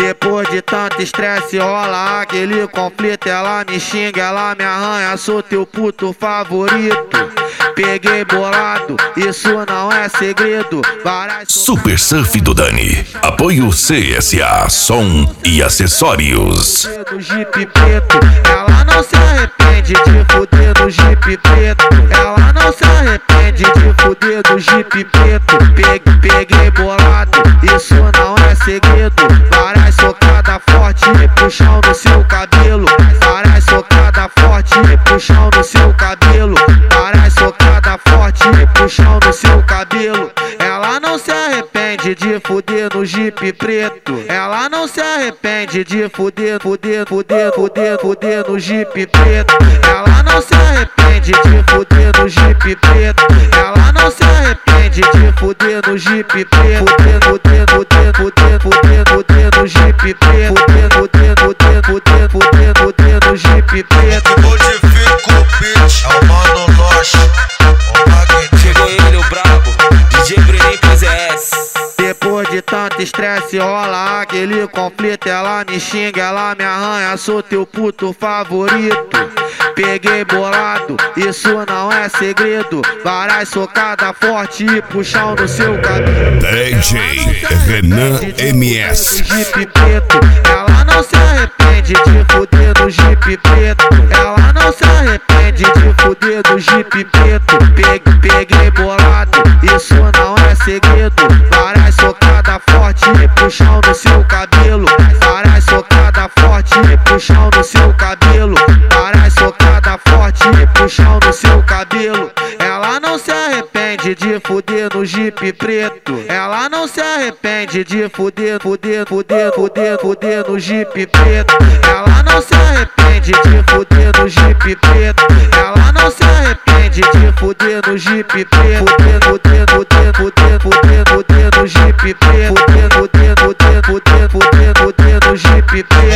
Depois de tanto estresse rola aquele conflito. Ela me xinga, ela me arranha, sou teu puto favorito. Peguei bolado, isso não é segredo. Super Surf do Dani. Apoio CSA, som e acessórios. Do Jeep preto, ela não se arrepende de fuder do Jeep preto. Ela não se arrepende de fuder do Jeep preto. Peguei bolado, isso não é segredo. Várias socadas forte e puxão no seu cabelo. Várias socadas forte e puxão no seu cabelo. Várias socadas forte e puxão no seu cabelo. Ela não se arrepende de fuder no Jeep preto. Ela não se arrepende de fuder no Jeep preto. Ela não se arrepende de fuder no Jeep preto. Ela não se arrepende de fuder no Jeep preto. Fuder no Jeep preto. Fuder no Jeep preto. Modifica o beat, é o Mano Loche. Chegou ele, o brabo, DJ Bruninho PZS. Depois de tanto estresse rola aquele conflito. Ela me xinga, ela me arranha, sou teu puto favorito. Peguei bolado, isso não é segredo. Várias socadas forte e puxão no seu cabelo. DJ Renan MS. Jeep preto, ela não se arrepende de fuder do Jeep preto. Ela não se arrepende de fuder do Jeep preto. Peguei bolado, isso não é segredo. Várias socadas forte e puxão no seu cabelo. Várias socadas forte e puxão no seu cabelo. Várias socadas forte e puxão no seu cabelo. Ela não se arrepende de fuder no Jeep preto. Ela não se arrepende de fuder no Jeep preto. Ela não se arrepende de fuder no Jeep preto. Ela não se arrepende de fuder no Jeep preto. Fuder no Jeep preto. Fuder no Jeep preto.